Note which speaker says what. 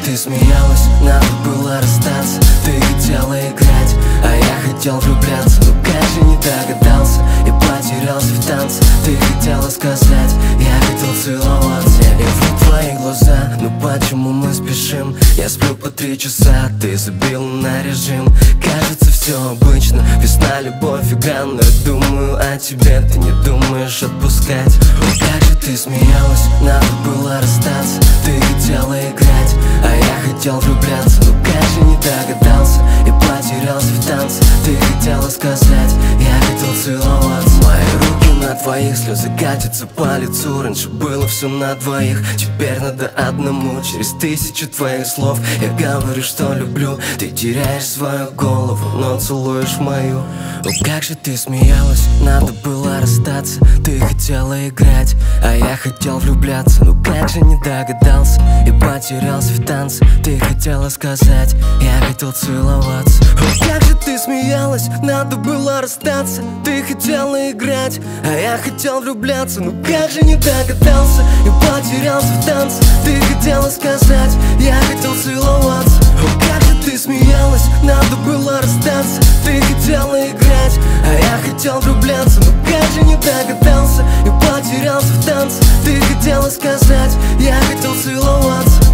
Speaker 1: ты смеялась, надо было расстаться. Ты хотела играть, а я хотел влюбляться. Ну как же не догадался и потерялся в танце. Ты хотела сказать, я хотел целоваться. Я вижу твои глаза, ну почему мы спешим? Я сплю по 3 часа, ты забил на режим. Кажется, все обычно, весна, любовь, игра. Но я думаю о тебе, ты не думаешь отпускать. Ну как же ты смеялась, надо было расстаться. Ты хотела играть, а я хотел влюбляться. Ну как же не догадался и потерялся в танце. Ты хотела сказать, я хотел целоваться. Мои руки на твоих, слезы катятся по лицу. Раньше было все на двоих, теперь надо одному. Через 1000 твоих слов я говорю, что люблю. Ты теряешь свою голову, но целуешь мою. Ну как же ты смеялась, надо было расстаться. Ты хотела играть, а я хотел влюбляться. Ну как же не догадался и потерялся в танце. Ты хотела сказать, я хотел целоваться. Ну как же ты смеялась, надо было расстаться. Ты хотела играть, а я хотел влюбляться. Ну как же не догадался и потерялся в танце. Ты хотела сказать, я хотел целоваться. Ну как же ты смеялась, надо было расстаться. Ты хотела играть, а я хотел влюбляться. Ну как же не догадался и потерялся в танце. Ты хотела сказать, я хотел целоваться.